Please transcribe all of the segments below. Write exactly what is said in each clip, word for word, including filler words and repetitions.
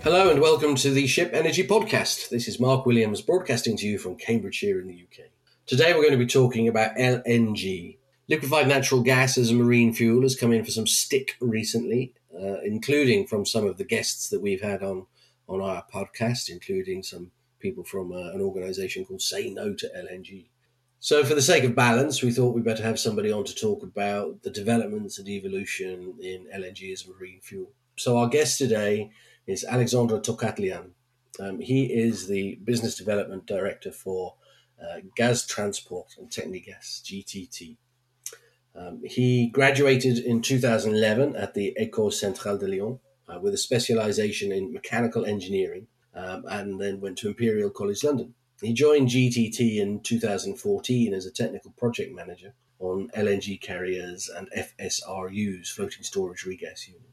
Hello and welcome to the Ship Energy Podcast. This is Mark Williams broadcasting to you from Cambridgeshire in the U K. Today we're going to be talking about L N G. Liquefied natural gas as a marine fuel has come in for some stick recently, uh, including from some of the guests that we've had on, on our podcast, including some people from uh, an organisation called Say No to L N G. So for the sake of balance, we thought we'd better have somebody on to talk about the developments and evolution in L N G as a marine fuel. So our guest today is Alexandre Tocatlian. Um, he is the Business Development Director for uh, Gaz Transport and Technigas, G T T. Um, he graduated in two thousand eleven at the École Centrale de Lyon uh, with a specialisation in mechanical engineering um, and then went to Imperial College London. He joined G T T in two thousand fourteen as a technical project manager on L N G carriers and F S R Us, floating storage regas units.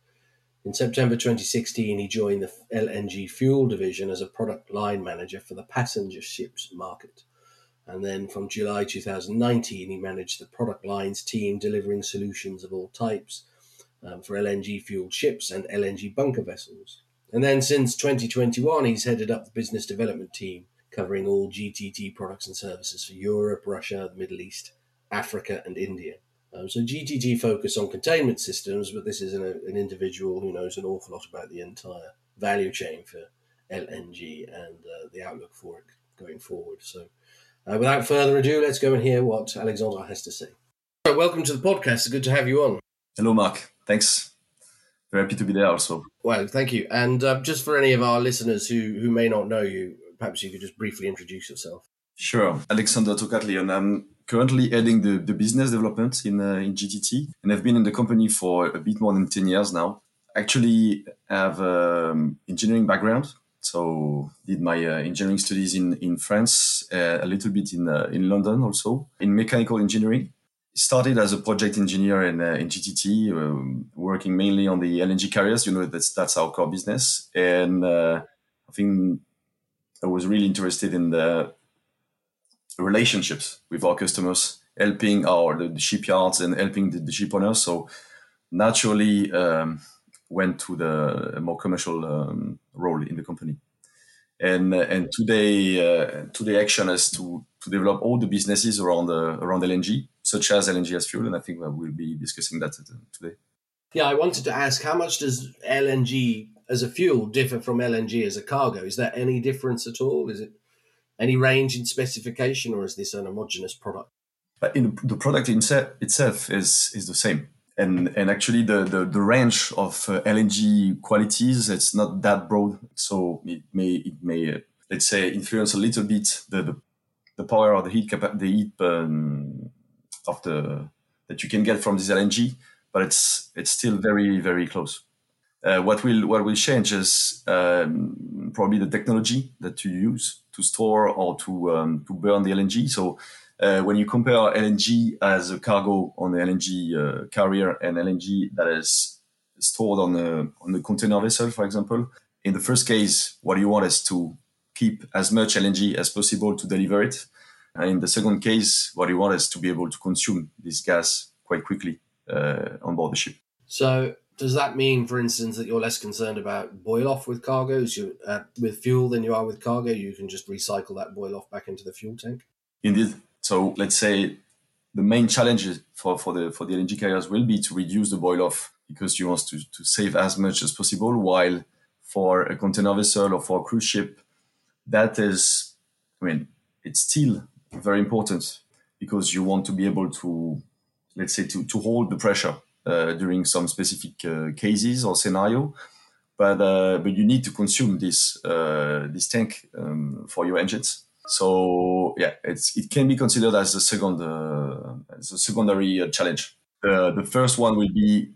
In September twenty sixteen, he joined the L N G fuel division as a product line manager for the passenger ships market. And then from July two thousand nineteen, he managed the product lines team delivering solutions of all types um, for L N G-fueled ships and L N G bunker vessels. And then since twenty twenty-one, he's headed up the business development team, covering all G T T products and services for Europe, Russia, the Middle East, Africa, and India. Um, so G T T focus on containment systems, but this is an, an individual who knows an awful lot about the entire value chain for L N G and uh, the outlook for it going forward. So uh, without further ado, let's go and hear what Alexandre has to say. So welcome to the podcast. It's good to have you on. Hello, Mark. Thanks. Very happy to be there also. Well, thank you. And uh, just for any of our listeners who, who may not know you, perhaps you could just briefly introduce yourself. Sure. Alexandre Tocatlian. I'm currently heading the, the business development in uh, in G T T, and I've been in the company for a bit more than ten years now. Actually, I have an engineering background, so did my uh, engineering studies in, in France, uh, a little bit in uh, in London also, in mechanical engineering. Started as a project engineer in, uh, in G T T, um, working mainly on the L N G carriers. You know, that's, that's our core business. And uh, I think I was really interested in the relationships with our customers, helping our the, the shipyards and helping the, the ship owners. So naturally um, went to the more commercial um, role in the company. And uh, and today uh, today action is to to develop all the businesses around uh, around L N G, such as L N G as fuel, and I think we'll be discussing that today. Yeah, I wanted to ask, how much does L N G as a fuel differ from L N G as a cargo? Is there any difference at all? Is it any range in specification, or is this an homogeneous product? But in the product itself is is the same. And and actually the, the, the range of uh, L N G qualities, it's not that broad. So it may it may uh, let's say influence a little bit the the, the power or the heat capa- the heat um, of the that you can get from this L N G, but it's it's still very very close. Uh, what will what will change is um, probably the technology that you use to store or to um, to burn the L N G. So. Uh, when you compare L N G as a cargo on the L N G uh, carrier and L N G that is stored on a, on a container vessel, for example, in the first case, what you want is to keep as much L N G as possible to deliver it. And in the second case, what you want is to be able to consume this gas quite quickly uh, on board the ship. So does that mean, for instance, that you're less concerned about boil off with cargoes you, uh, with fuel than you are with cargo? You can just recycle that boil off back into the fuel tank? Indeed. So let's say the main challenge for, for the for the L N G carriers will be to reduce the boil off because you want to, to save as much as possible, while for a container vessel or for a cruise ship, that is, I mean, it's still very important because you want to be able to, let's say, to, to hold the pressure uh, during some specific uh, cases or scenario. But uh, but you need to consume this uh, this tank um, for your engines. So yeah, it's it can be considered as a second uh, as a secondary uh, challenge. Uh, the first one will be,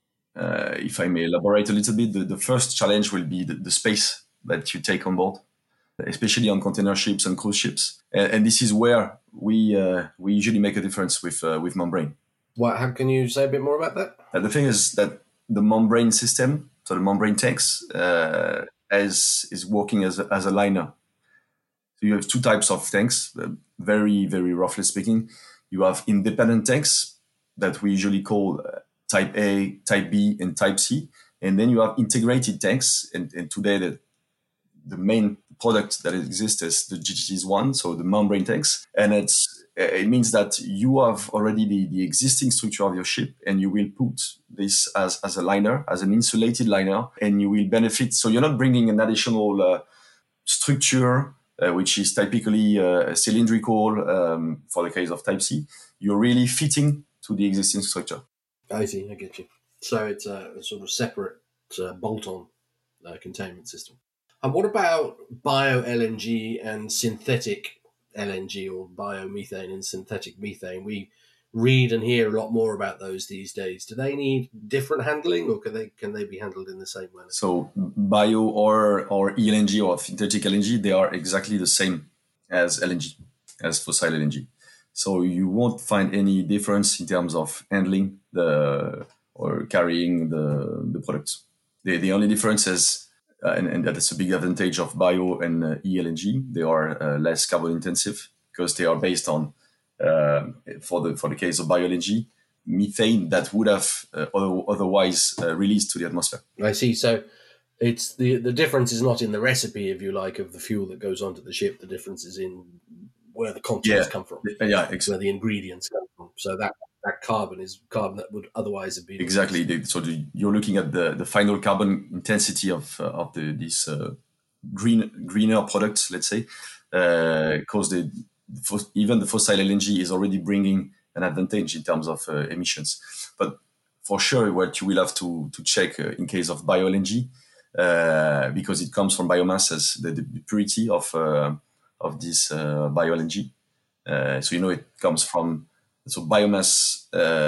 uh, if I may elaborate a little bit, the, the first challenge will be the, the space that you take on board, especially on container ships and cruise ships. And, and this is where we uh, we usually make a difference with uh, with membrane. What? How can you say a bit more about that? Uh, the thing is that the membrane system, so the membrane tanks, uh, is is working as a, as a liner. So you have two types of tanks, uh, very, very roughly speaking. You have independent tanks that we usually call uh, type A, type B, and type C. And then you have integrated tanks. And, and today, the, the main product that exists is the G G T one, so the membrane tanks. And it's, it means that you have already the, the existing structure of your ship, and you will put this as, as a liner, as an insulated liner, and you will benefit. So you're not bringing an additional uh, structure, uh, which is typically uh, cylindrical um, for the case of Type C. You're really fitting to the existing structure. I see, I get you. So it's a, a sort of separate uh, bolt-on uh, containment system. And what about bio-L N G and synthetic L N G, or biomethane and synthetic methane? We read and hear a lot more about those these days. Do they need different handling, or can they can they be handled in the same manner? So bio or or E L N G or synthetic L N G, they are exactly the same as L N G, as fossil L N G. So you won't find any difference in terms of handling the or carrying the the products. The the only difference is, Uh, and, and that is a big advantage of bio and uh, E L N G. They are uh, less carbon intensive because they are based on, uh, for the for the case of bio-L N G, methane that would have uh, other, otherwise uh, released to the atmosphere. I see. So it's the the difference is not in the recipe, if you like, of the fuel that goes onto the ship. The difference is in where the contents yeah. come from. Yeah, exactly. Where the ingredients come from. So that that carbon is carbon that would otherwise have been exactly. The, so the, you're looking at the, the final carbon intensity of uh, of the these uh, green greener products, let's say, because uh, the for, even the fossil L N G is already bringing an advantage in terms of uh, emissions. But for sure, what you will have to to check uh, in case of bio-L N G, uh, because it comes from biomasses, the, the purity of uh, of this uh, bio-L N G. Uh, so you know it comes from So biomass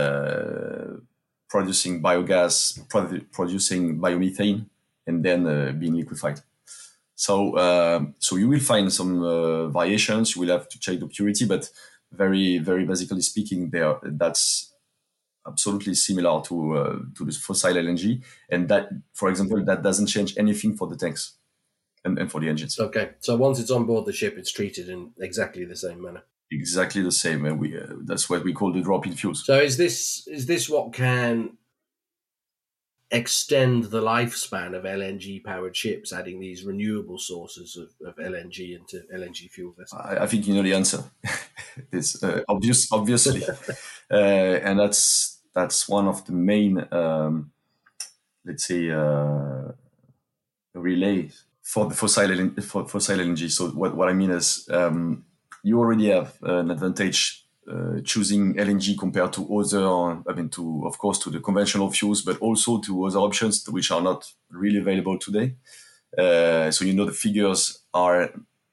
uh, producing biogas, produ- producing biomethane, and then uh, being liquefied. So uh, so you will find some uh, variations. You will have to check the purity, but very very basically speaking, there that's absolutely similar to uh, to the fossil L N G, and that, for example, that doesn't change anything for the tanks and, and for the engines. Okay, so once it's on board the ship, it's treated in exactly the same manner. Exactly the same. And we uh, that's what we call the drop-in fuels. So is this is this what can extend the lifespan of L N G powered ships, adding these renewable sources of, of L N G into L N G fuel vessels? I, I think you know the answer. It's uh, obvious, obviously, uh, and that's that's one of the main, um, let's say, uh, relays for the fossil L N G, for fossil L N G. So what what I mean is, um, you already have an advantage uh, choosing L N G compared to other, I mean, to, of course, to the conventional fuels, but also to other options which are not really available today. Uh, so, you know, the figures are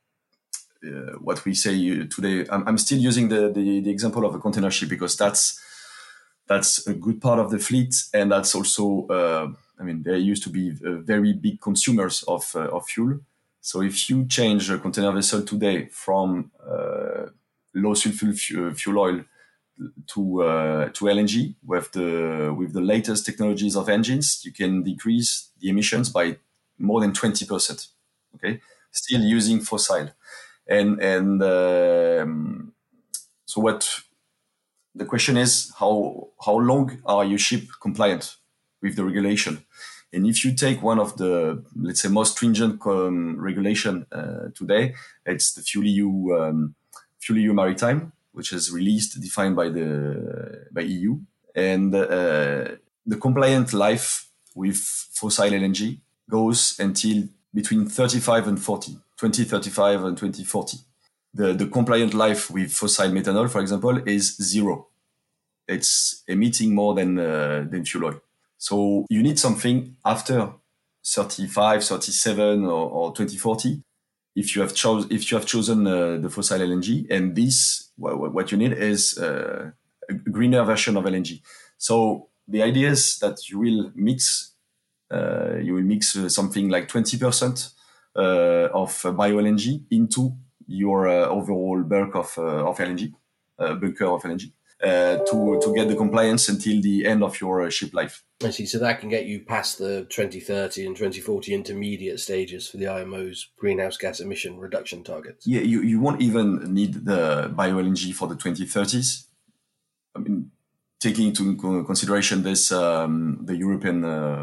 uh, what we say today. I'm, I'm still using the, the, the example of a container ship because that's, that's a good part of the fleet. And that's also, uh, I mean, they used to be uh, very big consumers of, uh, of fuel. So if you change a container vessel today from uh, low sulfur fuel oil to uh, to L N G with the with the latest technologies of engines, you can decrease the emissions by more than twenty percent. Okay, still using fossil, and and um, so what the question is, how how long are your ship compliant with the regulation? And if you take one of the, let's say, most stringent um, regulation uh, today, it's the FuelEU, um, FuelEU Maritime, which is released, defined by the by E U, and uh, the compliant life with fossil L N G goes until between thirty-five and forty, twenty thirty-five and twenty forty. The the compliant life with fossil methanol, for example, is zero. It's emitting more than uh, than fuel oil. So you need something after thirty-five, thirty-seven, or, or twenty forty. If you have chose, if you have chosen uh, the fossil L N G, and this, well, what you need is uh, a greener version of L N G. So the idea is that you will mix, uh, you will mix uh, something like twenty percent uh, of uh, bio L N G into your uh, overall bulk of uh, of L N G, uh, bunker of L N G. Uh, to to get the compliance until the end of your uh, ship life. I see. So that can get you past the twenty thirty and twenty forty intermediate stages for the I M O's greenhouse gas emission reduction targets. Yeah, you, you won't even need the bio-L N G for the twenty thirties. I mean, taking into consideration this um, the European uh,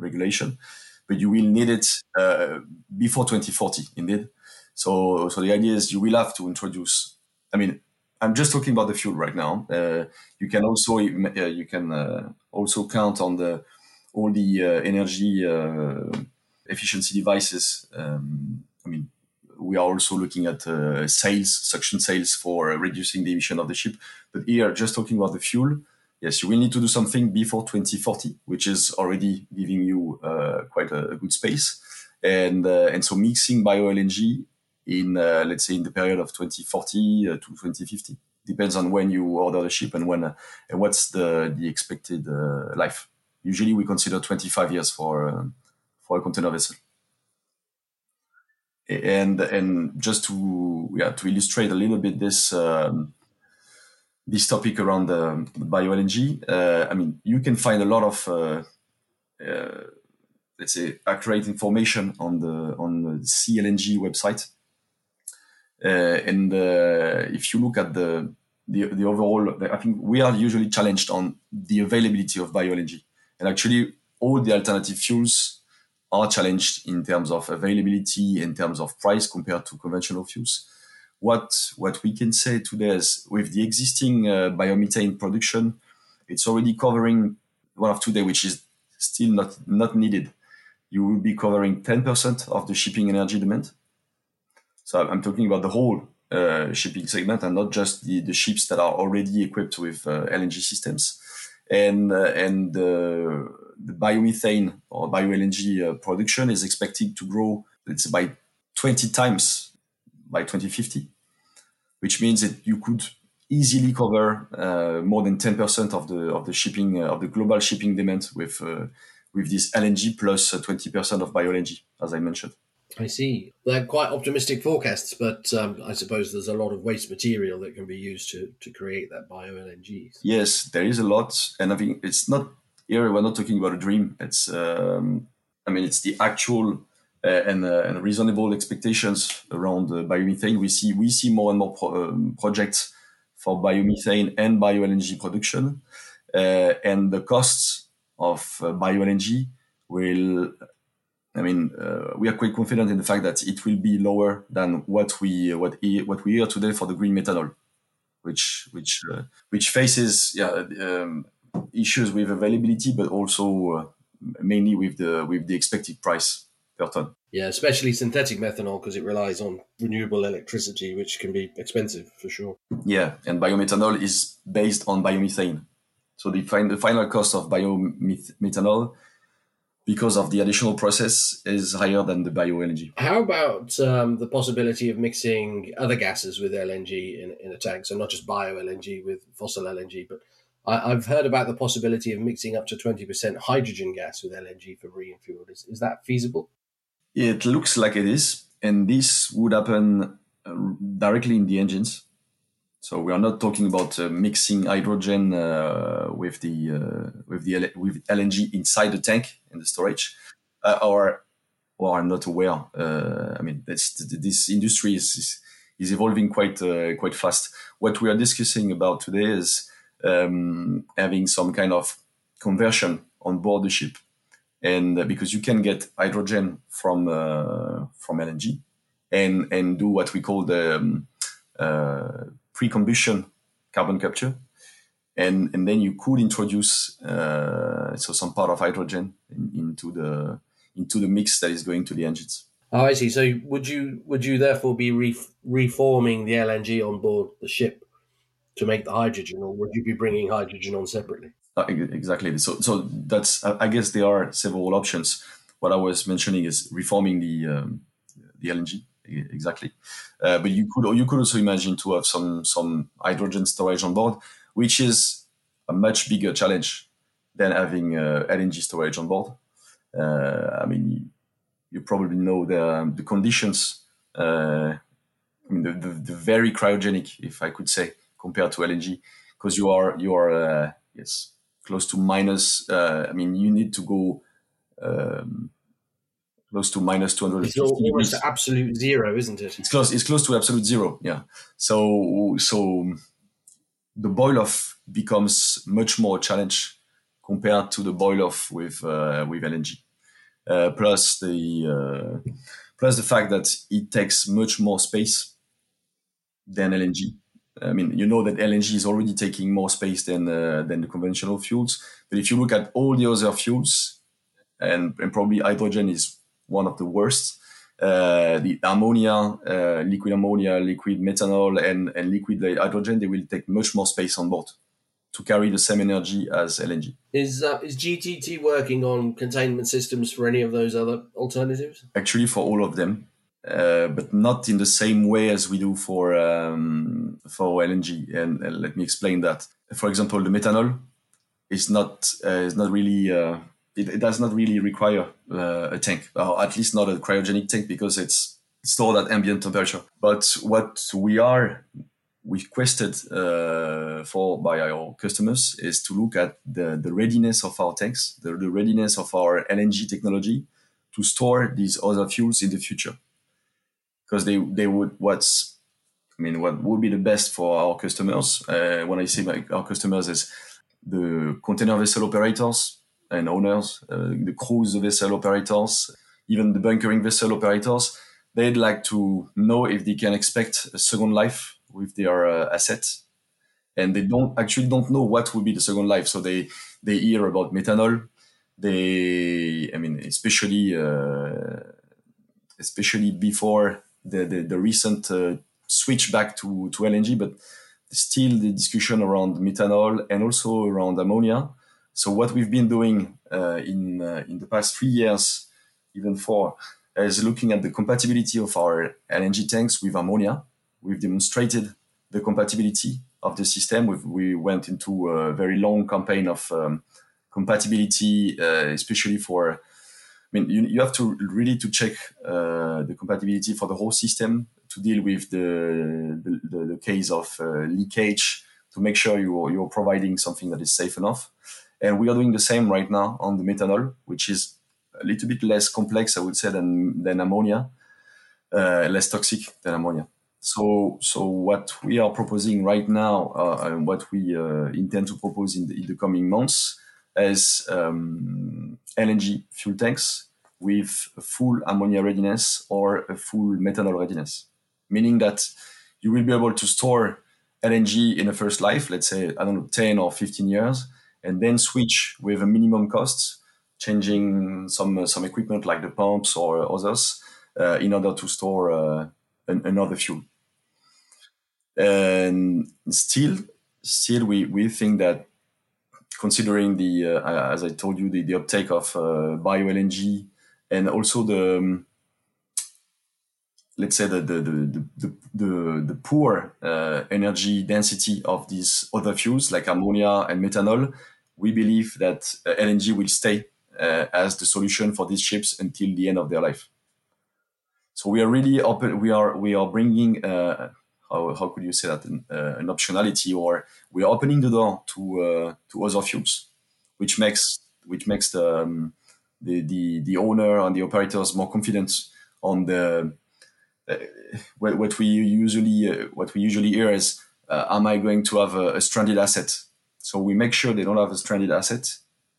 regulation, but you will need it uh, before twenty forty, indeed. So, so the idea is you will have to introduce. I mean, I'm just talking about the fuel right now. Uh, you can also uh, you can uh, also count on the all the uh, energy uh, efficiency devices. Um, I mean, we are also looking at uh, sails, suction sails for uh, reducing the emission of the ship. But here, just talking about the fuel, yes, you will need to do something before twenty forty, which is already giving you uh, quite a, a good space. And uh, and so mixing bio-L N G in, uh, let's say, in the period of twenty forty uh, to twenty fifty. Depends on when you order the ship and when uh, and what's the, the expected uh, life. Usually we consider twenty-five years for uh, for a container vessel. And and just to yeah to illustrate a little bit this um, this topic around the, the bio-L N G, uh, I mean, you can find a lot of uh, uh, let's say accurate information on the on the C L N G website. Uh, and uh, if you look at the, the the overall, I think we are usually challenged on the availability of bio-L N G, and actually all the alternative fuels are challenged in terms of availability, in terms of price compared to conventional fuels. What what we can say today is with the existing uh, biomethane production, it's already covering one of today, which is still not not needed. You will be covering ten percent of the shipping energy demand. So I'm talking about the whole uh, shipping segment and not just the, the ships that are already equipped with uh, L N G systems. And uh, and uh, the biomethane or bio-L N G uh, production is expected to grow, let's say, by twenty times by twenty fifty, which means that you could easily cover uh, more than ten percent of the of the shipping uh, of the global shipping demand with uh, with this L N G plus uh, twenty percent of bio-L N G, as I mentioned. I see. They're quite optimistic forecasts, but um, I suppose there's a lot of waste material that can be used to, to create that bio-L N G. Yes, there is a lot. And I think it's not, here we're not talking about a dream. It's, um, I mean, it's the actual uh, and, uh, and reasonable expectations around uh, biomethane. We see, we see more and more pro- um, projects for biomethane and bio-L N G production. Uh, and the costs of uh, bio-L N G will, I mean, uh, we are quite confident in the fact that it will be lower than what we what what we hear today for the green methanol, which which uh, which faces yeah um, issues with availability, but also uh, mainly with the with the expected price per ton. Yeah, especially synthetic methanol because it relies on renewable electricity, which can be expensive for sure. Yeah, and biomethanol is based on biomethane, so the fin- the final cost of biomethanol, because of the additional process, is higher than the bio-L N G. How about um, the possibility of mixing other gases with L N G in, in a tank? So not just bio-L N G with fossil L N G, but I, I've heard about the possibility of mixing up to twenty percent hydrogen gas with L N G for marine fuel. Is, is that feasible? It looks like it is, and this would happen uh, directly in the engines. So we are not talking about uh, mixing hydrogen uh, with the uh, with the L- with L N G inside the tank in the storage, uh, or or I'm not aware. Uh, I mean, that's, this industry is is evolving quite uh, quite fast. What we are discussing about today is um, having some kind of conversion on board the ship, and uh, because you can get hydrogen from uh, from L N G, and and do what we call the um, uh, pre-combustion carbon capture, and and then you could introduce uh, so some part of hydrogen in, into the into the mix that is going to the engines. Oh, I see. So would you would you therefore be re- reforming the L N G on board the ship to make the hydrogen, or would you be bringing hydrogen on separately? Uh, exactly. So so that's I guess there are several options. What I was mentioning is reforming the um, the L N G. Exactly, uh, but you could you could also imagine to have some some hydrogen storage on board, which is a much bigger challenge than having uh, L N G storage on board. Uh, I mean, you, you probably know the the conditions. Uh, I mean, the, the, the very cryogenic, if I could say, compared to L N G, because you are you are uh, yes close to minus. Uh, I mean, you need to go. Um, Close to minus two hundred fifty It's almost degrees. absolute zero, isn't it? It's close. It's close to absolute zero. Yeah. So so the boil off becomes much more a challenge compared to the boil off with uh, with L N G. uh, plus the uh, plus the fact that it takes much more space than L N G. I mean, you know that L N G is already taking more space than uh, than the conventional fuels. But if you look at all the other fuels, and, and probably hydrogen is one of the worst, uh, the ammonia, uh, liquid ammonia, liquid methanol, and, and liquid hydrogen, they will take much more space on board to carry the same energy as L N G. Is uh, is G T T working on containment systems for any of those other alternatives? Actually, for all of them. Uh, but not in the same way as we do for um, for L N G. And, and let me explain that. For example, the methanol is not uh, is not really uh, it, it does not really require uh, a tank, or at least not a cryogenic tank, because it's stored at ambient temperature. But what we are requested uh, for by our customers is to look at the, the readiness of our tanks, the, the readiness of our L N G technology to store these other fuels in the future. Because they, they would, what's, I mean, what would be the best for our customers? Uh, when I say my, our customers is the container vessel operators and owners, uh, the cruise vessel operators, even the bunkering vessel operators. They'd like to know if they can expect a second life with their uh, assets. And they don't actually don't know what will be the second life. So they, they hear about methanol. They, I mean, especially, uh, especially before the, the, the recent uh, switch back to, to L N G, but still the discussion around methanol and also around ammonia. So what we've been doing uh, in uh, in the past three years, even four, is looking at the compatibility of our L N G tanks with ammonia. We've demonstrated the compatibility of the system. We've, we went into a very long campaign of um, compatibility, uh, especially for I mean, you, you have to really to check uh, the compatibility for the whole system to deal with the the, the, the case of uh, leakage, to make sure you you're providing something that is safe enough. And we are doing the same right now on the methanol, which is a little bit less complex, I would say, than than ammonia, uh, less toxic than ammonia. So so what we are proposing right now, uh, and what we uh, intend to propose in the, in the coming months, as um, L N G fuel tanks with a full ammonia readiness or a full methanol readiness, meaning that you will be able to store L N G in a first life, let's say, I don't know, ten or fifteen years, and then switch with a minimum cost, changing some uh, some equipment like the pumps or others uh, in order to store uh, an, another fuel. And still, still we, we think that considering the, uh, as I told you, the, the uptake of uh, bio-L N G and also the, um, let's say, the the the the, the, the poor uh, energy density of these other fuels like ammonia and methanol, we believe that uh, L N G will stay uh, as the solution for these ships until the end of their life. So we are really open. We are we are bringing. Uh, How, how could you say that an, uh, an optionality, or we are opening the door to uh, to other fuels, which makes which makes the, um, the the the owner and the operators more confident on the uh, what, what we usually uh, what we usually hear is uh, am I going to have a, a stranded asset? So we make sure they don't have a stranded asset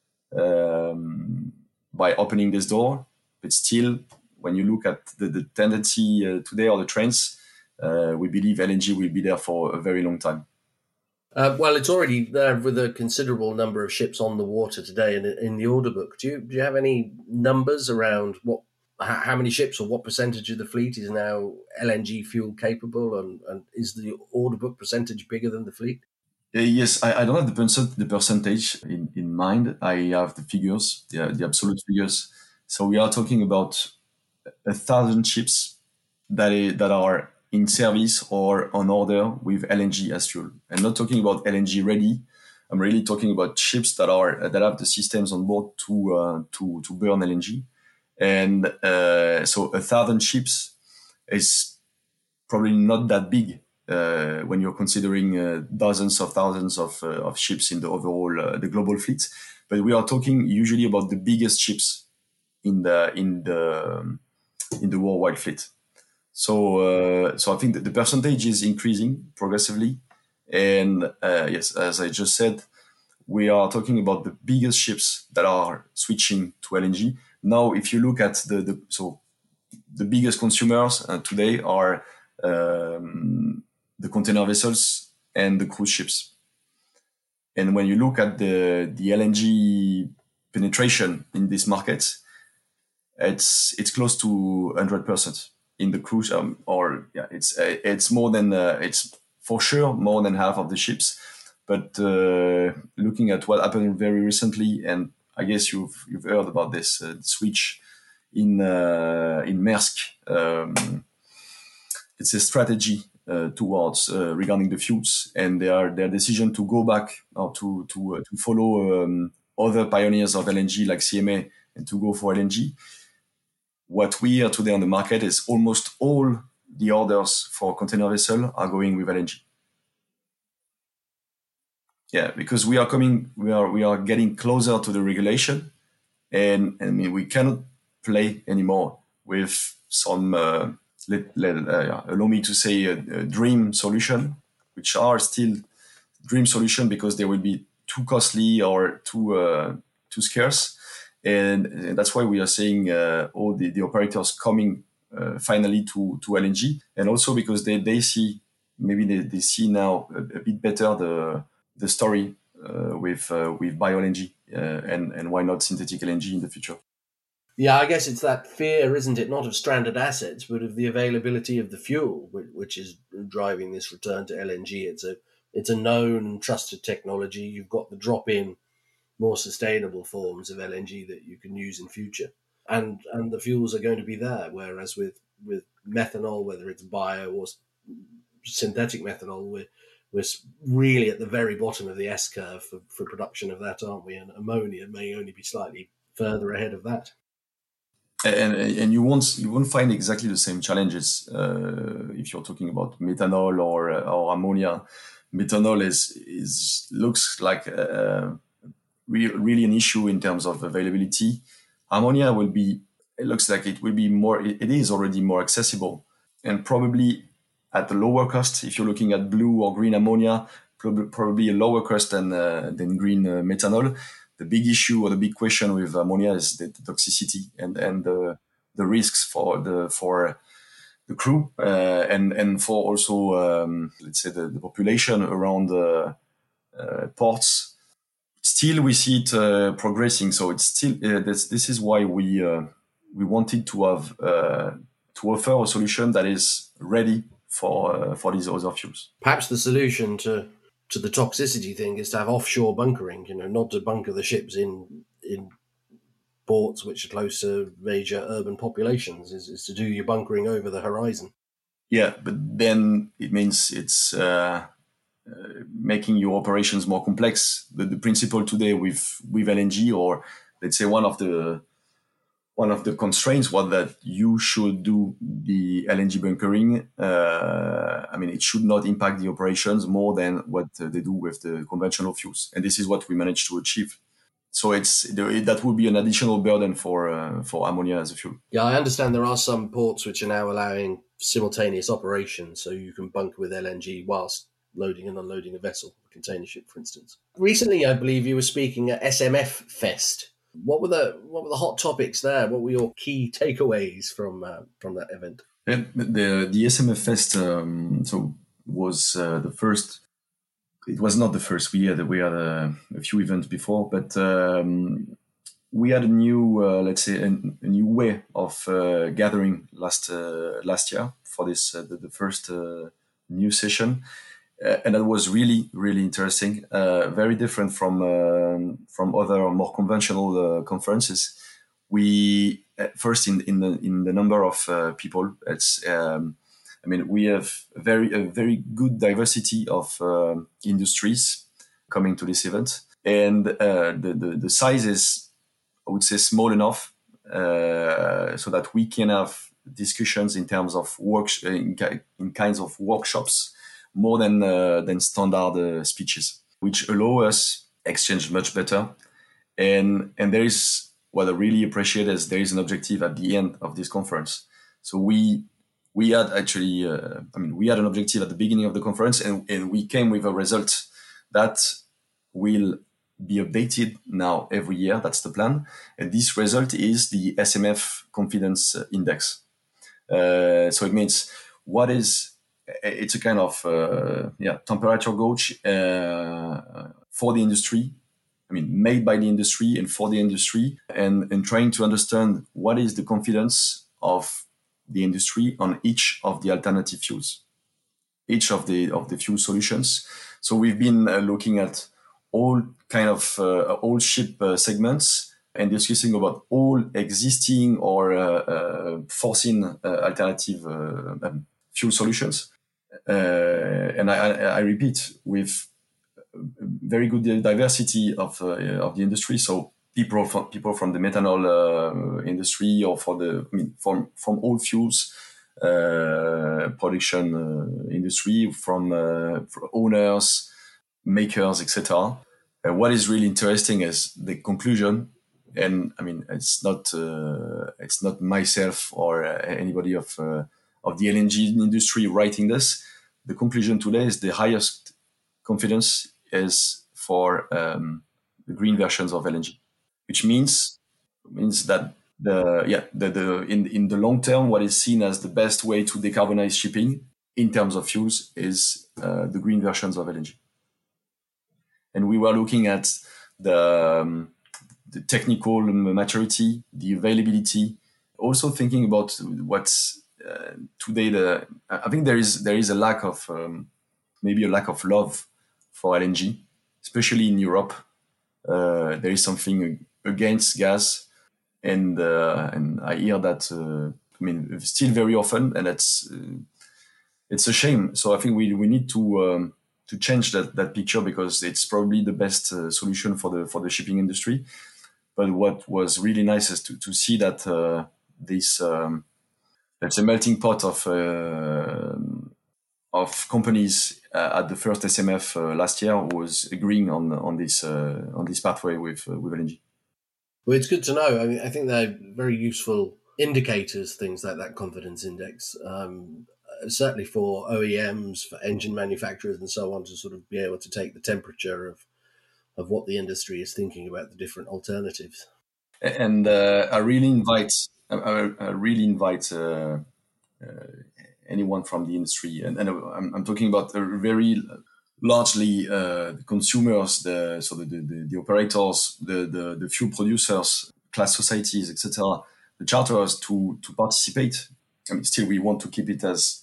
um, by opening this door. But still, when you look at the, the tendency uh, today or the trends. Uh, we believe L N G will be there for a very long time. Uh, well, it's already there with a considerable number of ships on the water today in, in the order book. Do you, do you have any numbers around what how many ships or what percentage of the fleet is now L N G fuel capable, and, and is the order book percentage bigger than the fleet? Uh, yes, I, I don't have the, percent, the percentage in, in mind. I have the figures, the, the absolute figures. So we are talking about a thousand ships that, is, that are in service or on order with L N G as fuel. I'm not talking about L N G ready. I'm really talking about ships that are that have the systems on board to uh, to to burn L N G. And uh, so a thousand ships is probably not that big uh, when you're considering uh, dozens of thousands of uh, of ships in the overall uh, the global fleet. But we are talking usually about the biggest ships in the in the in the worldwide fleet. So, uh, so I think that the percentage is increasing progressively, and uh, yes, as I just said, we are talking about the biggest ships that are switching to L N G, now, if you look at the, the so the biggest consumers uh, today are um, the container vessels and the cruise ships. And when you look at the the L N G penetration in this market, it's it's close to one hundred percent in the cruise, um, or yeah, it's uh, it's more than uh, it's for sure more than half of the ships. But uh, looking at what happened very recently, and I guess you've you've heard about this uh, switch in uh, in Maersk. Um, it's a strategy uh, towards uh, regarding the fuels, and their their decision to go back or to to uh, to follow um, other pioneers of L N G like C M A and to go for L N G. What we hear today on the market is almost all the orders for container vessel are going with L N G. Yeah, because we are coming, we are we are getting closer to the regulation, and, and I mean we cannot play anymore with some uh, let, let uh, allow me to say a, a dream solution, which are still dream solution because they will be too costly or too uh, too scarce, and, and that's why we are seeing uh, all the, the operators coming uh, finally to to L N G, and also because they they see maybe they, they see now a, a bit better the the story uh, with uh, with bio L N G uh, and and why not synthetic L N G in the future. Yeah, I guess it's that fear, isn't it, not of stranded assets, but of the availability of the fuel, which is driving this return to L N G. It's a it's a known and trusted technology. You've got the drop-in, more sustainable forms of L N G that you can use in future, and and the fuels are going to be there. Whereas with with methanol, whether it's bio or synthetic methanol, we're we're really at the very bottom of the S curve for, for production of that, aren't we? And ammonia may only be slightly further ahead of that. And, and you won't you won't find exactly the same challenges uh, if you're talking about methanol or or ammonia. Methanol is is looks like a, re- really an issue in terms of availability. Ammonia will be it looks like it will be more it, it is already more accessible and probably at a lower cost. If you're looking at blue or green ammonia, prob- probably a lower cost than uh, than green uh, methanol. The big issue or the big question with ammonia is the, the toxicity and and the the risks for the for the crew uh, and and for also um, let's say the, the population around the uh, ports. Still, we see it uh, progressing. So it's still uh, this. This is why we uh, we wanted to have uh, to offer a solution that is ready for uh, for these other fuels. Perhaps the solution to to the toxicity thing is to have offshore bunkering, you know, not to bunker the ships in in ports which are close to major urban populations, is, is to do your bunkering over the horizon. Yeah, but then it means it's uh, uh, making your operations more complex. The, the principle today with, with L N G, or let's say one of the one of the constraints was that you should do the L N G bunkering. Uh, I mean, it should not impact the operations more than what uh, they do with the conventional fuels. And this is what we managed to achieve. So it's that would be an additional burden for uh, for ammonia as a fuel. Yeah, I understand there are some ports which are now allowing simultaneous operations, so you can bunker with L N G whilst loading and unloading a vessel, a container ship, for instance. Recently, I believe you were speaking at S M F Fest. What were the what were the hot topics there? What were your key takeaways from uh, from that event? And the the S M F Fest um, so was uh, the first. It was not the first. We had we had a, a few events before, but um, we had a new uh, let's say a, a new way of uh, gathering last uh, last year for this uh, the, the first uh, new session. Uh, and that was really, really interesting. Uh, very different from uh, from other more conventional uh, conferences. We at first in in the in the number of uh, people. It's um, I mean we have a very a very good diversity of uh, industries coming to this event, and uh, the, the the size is, I would say, small enough uh, so that we can have discussions in terms of work in, in kinds of workshops, more than uh, than standard uh, speeches, which allow us exchange much better. And and there is what I really appreciate is there is an objective at the end of this conference. So we we had actually, uh, I mean, we had an objective at the beginning of the conference, and, and we came with a result that will be updated now every year. That's the plan. And this result is the S M F Confidence Index. Uh, so it means what is, it's a kind of uh, yeah temperature gauge uh, for the industry. I mean, made by the industry and for the industry, and, and trying to understand what is the confidence of the industry on each of the alternative fuels, each of the of the fuel solutions. So we've been uh, looking at all kind of uh, all ship uh, segments and discussing about all existing or uh, uh, foreseen uh, alternative uh, um, fuel solutions. Uh, and I, I, I repeat, with very good diversity of uh, of the industry. So people from people from the methanol uh, industry, or for the I mean from from all fuels uh, production uh, industry, from uh, owners, makers, et cetera. Uh, what is really interesting is the conclusion, and I mean it's not uh, it's not myself or uh, anybody of uh, of the L N G industry writing this. The conclusion today is the highest confidence is for um, the green versions of L N G, which means means that the yeah the, the in in the long term, what is seen as the best way to decarbonize shipping in terms of fuels is uh, the green versions of L N G. And we were looking at the um, the technical maturity, the availability, also thinking about what's uh, today the I think there is there is a lack of um, maybe a lack of love for L N G, especially in Europe. Uh, there is something against gas, and uh, and I hear that. Uh, I mean, still very often, and it's uh, it's a shame. So I think we we need to um, to change that that picture, because it's probably the best uh, solution for the for the shipping industry. But what was really nice is to to see that uh, this um, that's a melting pot of. Uh, of companies uh, at the first S M F uh, last year was agreeing on on this uh, on this pathway with uh, with L N G. Well, it's good to know. I mean, I think they're very useful indicators, things like that confidence index, um, certainly for O E Ms, for engine manufacturers, and so on, to sort of be able to take the temperature of of what the industry is thinking about the different alternatives. And uh, I really invite I, I really invite. Uh, uh, anyone from the industry, and, and I'm, I'm talking about a very largely uh, the consumers, the so the, the, the operators, the, the the fuel producers, class societies, et cetera, the charterers to to participate. I mean, still we want to keep it as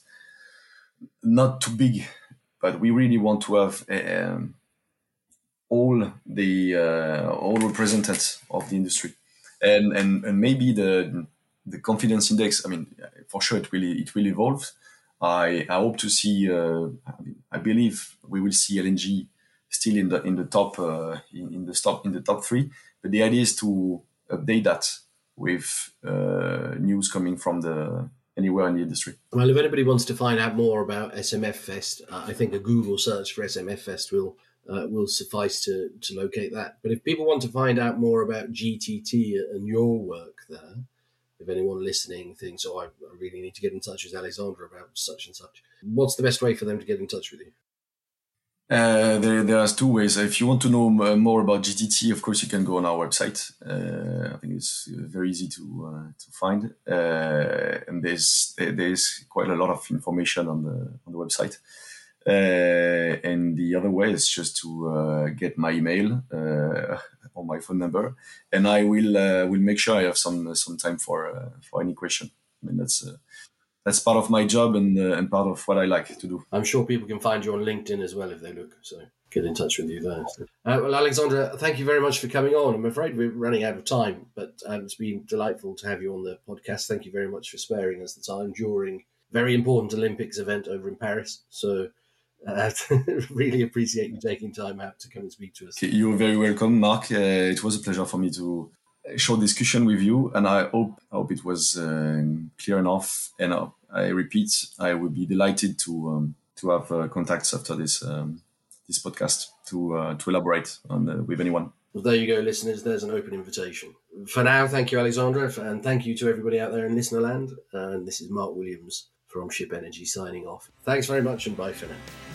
not too big, but we really want to have um, all the uh, all representatives of the industry, and and and maybe the the confidence index. I mean, for sure it will it will evolve. I, I hope to see. Uh, I, mean, I believe we will see L N G still in the in the top uh, in, in the top in the top three. But the idea is to update that with uh, news coming from the anywhere in the industry. Well, if anybody wants to find out more about S M F Fest, uh, I think a Google search for S M F Fest will uh, will suffice to to locate that. But if people want to find out more about G T T and your work there, if anyone listening thinks, oh, I really need to get in touch with Alexandre about such and such, what's the best way for them to get in touch with you? Uh, there, there are two ways. If you want to know more about G T T, of course, you can go on our website. Uh, I think it's very easy to uh, to find, uh, and there's there's quite a lot of information on the on the website. Uh, and the other way is just to uh, get my email uh, or my phone number, and I will uh, will make sure I have some some time for uh, for any question. I mean, that's uh, that's part of my job and uh, and part of what I like to do. I'm sure people can find you on LinkedIn as well if they look. So get in touch with you there. Uh, well, Alexandre, thank you very much for coming on. I'm afraid we're running out of time, but um, it's been delightful to have you on the podcast. Thank you very much for sparing us the time during a very important Olympics event over in Paris. So. Uh, really appreciate you taking time out to come and speak to us. You're very welcome, Mark. Uh, it was a pleasure for me to short discussion with you, and I hope I hope it was uh, clear enough. And uh, I repeat, I would be delighted to um, to have uh, contacts after this um, this podcast to uh, to elaborate on uh, with anyone. Well, there you go, listeners. There's an open invitation. For now, thank you, Alexandre, and thank you to everybody out there in listener land. And this is Mark Williams from Ship Energy signing off. Thanks very much, and bye for now.